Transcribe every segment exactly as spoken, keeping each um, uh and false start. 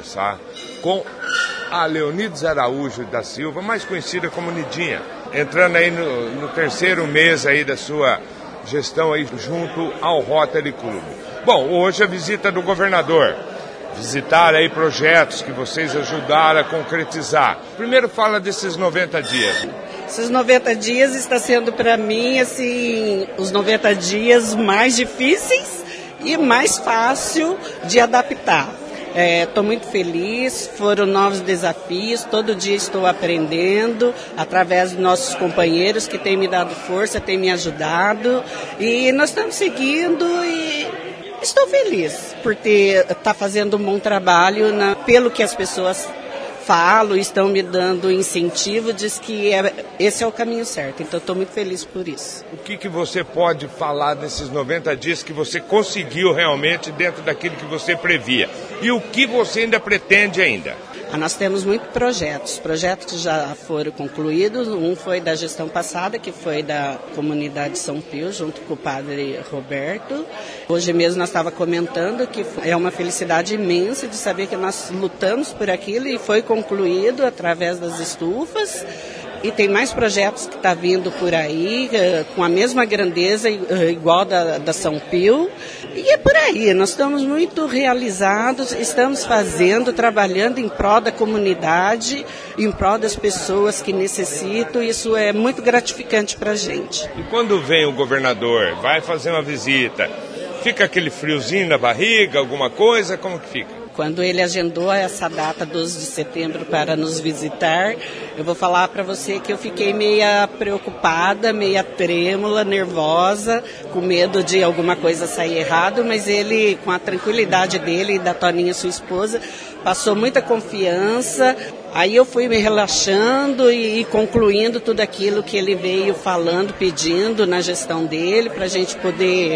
conversar com a Leonides Araújo da Silva, mais conhecida como Nidinha, entrando aí no, no terceiro mês aí da sua gestão aí junto ao Rotary Club. Bom, hoje a visita do governador, visitar aí projetos que vocês ajudaram a concretizar. Primeiro fala desses noventa dias. Esses noventa dias está sendo para mim assim, os noventa dias mais difíceis e mais fácil de adaptar. Estou é, muito feliz, foram novos desafios, todo dia estou aprendendo através dos nossos companheiros que têm me dado força, têm me ajudado e nós estamos seguindo e estou feliz por ter tá fazendo um bom trabalho na, pelo que as pessoas falam, estão me dando incentivo, diz que é, esse é o caminho certo, então estou muito feliz por isso. O que, que você pode falar desses noventa dias que você conseguiu realmente dentro daquilo que você previa? E o que você ainda pretende ainda? Ah, nós temos muitos projetos, projetos que já foram concluídos, um foi da gestão passada, que foi da comunidade São Pio, junto com o padre Roberto. Hoje mesmo nós estávamos comentando que é uma felicidade imensa de saber que nós lutamos por aquilo e foi concluído através das estufas. E tem mais projetos que estão tá vindo por aí, com a mesma grandeza, igual da, da São Pio. E é por aí, nós estamos muito realizados, estamos fazendo, trabalhando em prol da comunidade, em prol das pessoas que necessitam, isso é muito gratificante para a gente. E quando vem o governador, vai fazer uma visita, fica aquele friozinho na barriga, alguma coisa, como que fica? Quando ele agendou essa data, doze de setembro, para nos visitar, eu vou falar para você que eu fiquei meia preocupada, meia trêmula, nervosa, com medo de alguma coisa sair errado, mas ele, com a tranquilidade dele e da Toninha, sua esposa, passou muita confiança. Aí eu fui me relaxando e, e concluindo tudo aquilo que ele veio falando, pedindo na gestão dele, para a gente poder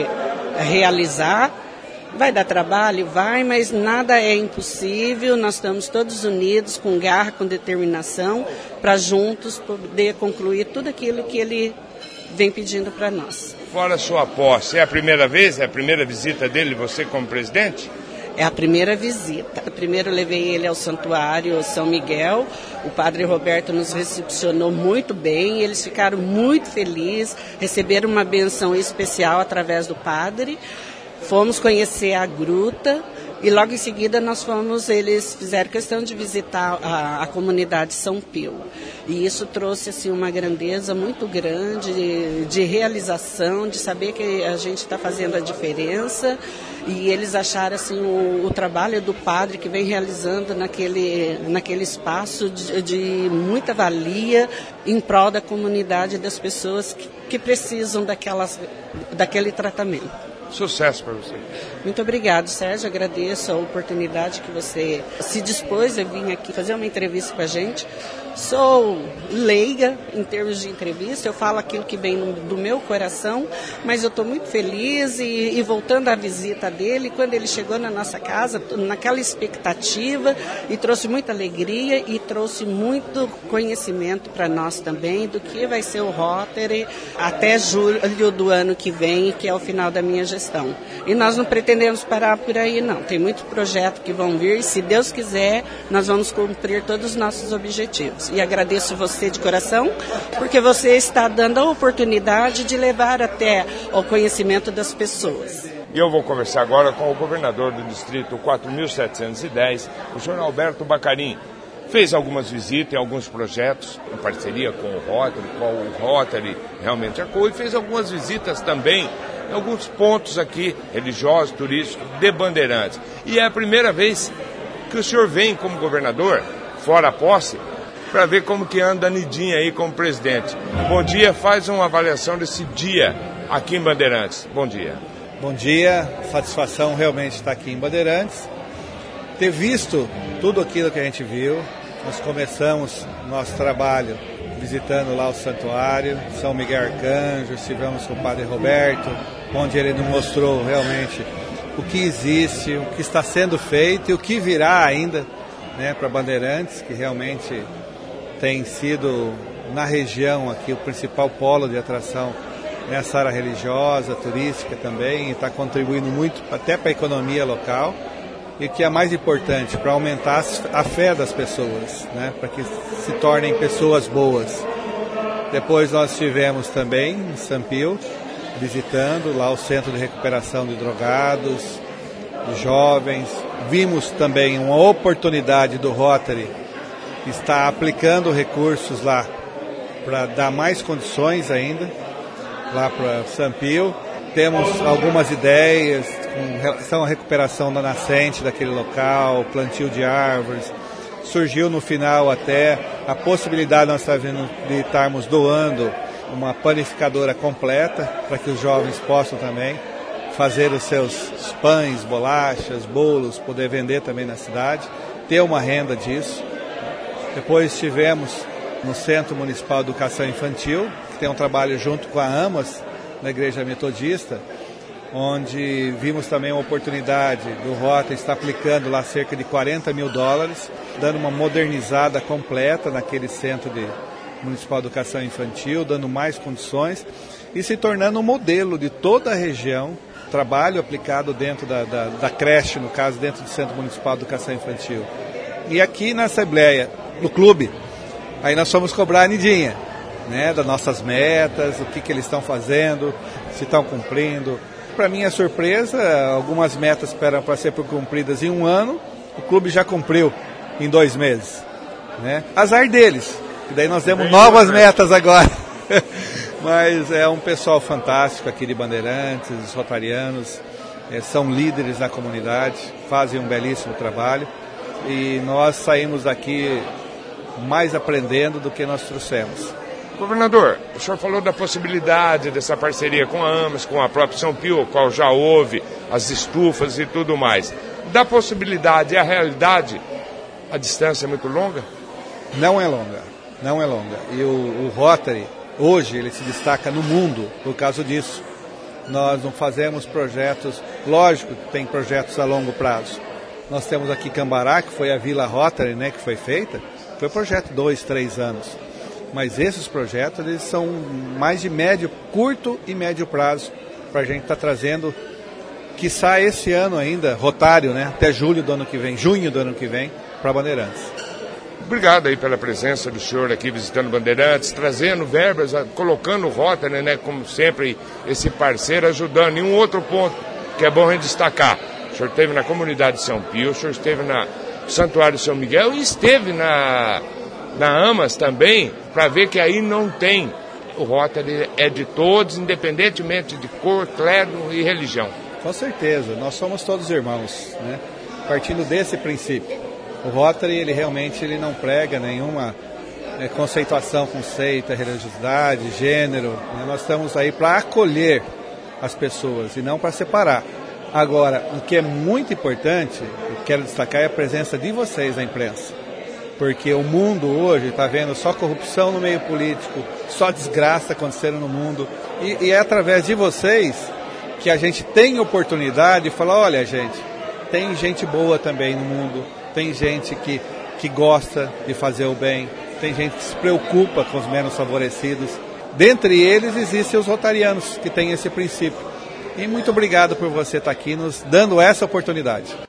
realizar. Vai dar trabalho? Vai, mas nada é impossível. Nós estamos todos unidos, com garra, com determinação, para juntos poder concluir tudo aquilo que ele vem pedindo para nós. Fora a sua posse, é a primeira vez, é a primeira visita dele, você como presidente? É a primeira visita. Primeiro levei ele ao Santuário São Miguel. O padre Roberto nos recepcionou muito bem. Eles ficaram muito felizes, receberam uma benção especial através do padre. Fomos conhecer a gruta e logo em seguida nós fomos, eles fizeram questão de visitar a, a comunidade São Pio. E isso trouxe assim, uma grandeza muito grande de, de realização, de saber que a gente está fazendo a diferença. E eles acharam assim, o, o trabalho do padre que vem realizando naquele, naquele espaço de, de muita valia em prol da comunidade, das pessoas que, que precisam daquelas, daquele tratamento. Sucesso para você. Muito obrigado, Sérgio. Agradeço a oportunidade que você se dispôs a vir aqui fazer uma entrevista com a gente. Sou leiga em termos de entrevista, eu falo aquilo que vem no, do meu coração, mas eu estou muito feliz e, e voltando à visita dele, quando ele chegou na nossa casa, naquela expectativa, e trouxe muita alegria e trouxe muito conhecimento para nós também do que vai ser o Rotary até julho do ano que vem, que é o final da minha gestão. E nós não pretendemos parar por aí, não. Tem muitos projetos que vão vir, e se Deus quiser, nós vamos cumprir todos os nossos objetivos. E agradeço você de coração, porque você está dando a oportunidade de levar até o conhecimento das pessoas. E eu vou conversar agora com o governador do distrito quatro mil setecentos e dez, o senhor Alberto Bacarin. Fez algumas visitas em alguns projetos, em parceria com o Rotary, com o Rotary realmente acolhe, e fez algumas visitas também em alguns pontos aqui, religiosos, turísticos, de Bandeirantes. E é a primeira vez que o senhor vem como governador, fora a posse, para ver como que anda a Nidinha aí como presidente. Bom dia, faz uma avaliação desse dia aqui em Bandeirantes. Bom dia. Bom dia, satisfação realmente estar aqui em Bandeirantes. Ter visto tudo aquilo que a gente viu, nós começamos nosso trabalho visitando lá o santuário, São Miguel Arcanjo, estivemos com o padre Roberto, onde ele nos mostrou realmente o que existe, o que está sendo feito e o que virá ainda, né, para Bandeirantes, que realmente tem sido na região aqui o principal polo de atração nessa área religiosa, turística também, e está contribuindo muito até para a economia local. e que é mais importante, para aumentar a fé das pessoas, né? Para que se tornem pessoas boas. Depois nós estivemos também em Sampaio, visitando lá o Centro de Recuperação de Drogados, de jovens. Vimos também uma oportunidade do Rotary, que está aplicando recursos lá para dar mais condições ainda, lá para Sampaio. Temos algumas ideias com relação à recuperação da nascente daquele local, plantio de árvores. Surgiu no final até a possibilidade nós de estarmos doando uma panificadora completa para que os jovens possam também fazer os seus pães, bolachas, bolos, poder vender também na cidade, ter uma renda disso. Depois estivemos no Centro Municipal de Educação Infantil, que tem um trabalho junto com a AMAS, na Igreja Metodista, onde vimos também uma oportunidade do Rotary estar aplicando lá cerca de quarenta mil dólares, dando uma modernizada completa naquele Centro de Municipal de Educação Infantil, dando mais condições e se tornando um modelo de toda a região, trabalho aplicado dentro da, da, da creche, no caso, dentro do Centro Municipal de Educação Infantil. E aqui na Assembleia, no clube, aí nós fomos cobrar a Nidinha, né, das nossas metas, o que, que eles estão fazendo, se estão cumprindo. Para minha surpresa, algumas metas esperam para ser cumpridas em um ano, o clube já cumpriu em dois meses. Né? Azar deles, e daí nós temos novas metas agora. Mas é um pessoal fantástico aqui de Bandeirantes, os rotarianos, é, são líderes na comunidade, fazem um belíssimo trabalho e nós saímos daqui mais aprendendo do que nós trouxemos. Governador, o senhor falou da possibilidade dessa parceria com a AMAS, com a própria São Pio, o qual já houve, as estufas e tudo mais. Da possibilidade e a realidade, a distância é muito longa? Não é longa, não é longa. E o, o Rotary, hoje, ele se destaca no mundo por causa disso. Nós não fazemos projetos, lógico que tem projetos a longo prazo. Nós temos aqui Cambará, que foi a Vila Rotary, né, que foi feita, foi um projeto de dois, três anos. Mas esses projetos, eles são mais de médio, curto e médio prazo, para a gente estar tá trazendo, quiçá esse ano ainda, rotário, né, até julho do ano que vem, junho do ano que vem, para Bandeirantes. Obrigado aí pela presença do senhor aqui visitando Bandeirantes, trazendo verbas, colocando o Rotary, né, como sempre, esse parceiro ajudando. E um outro ponto que é bom a gente destacar, o senhor esteve na comunidade de São Pio, o senhor esteve na Santuário São Miguel e esteve na, na AMAS também, para ver que aí não tem, o Rotary é de todos, independentemente de cor, credo e religião. Com certeza, nós somos todos irmãos, né? Partindo desse princípio. O Rotary, ele realmente ele não prega nenhuma é, conceituação com seita, religiosidade, gênero. Né? Nós estamos aí para acolher as pessoas e não para separar. Agora, o que é muito importante, eu quero destacar, é a presença de vocês na imprensa. Porque o mundo hoje está vendo só corrupção no meio político, só desgraça acontecendo no mundo. E, e é através de vocês que a gente tem oportunidade de falar, olha gente, tem gente boa também no mundo. Tem gente que, que gosta de fazer o bem, tem gente que se preocupa com os menos favorecidos. Dentre eles existem os rotarianos que têm esse princípio. E muito obrigado por você estar aqui nos dando essa oportunidade.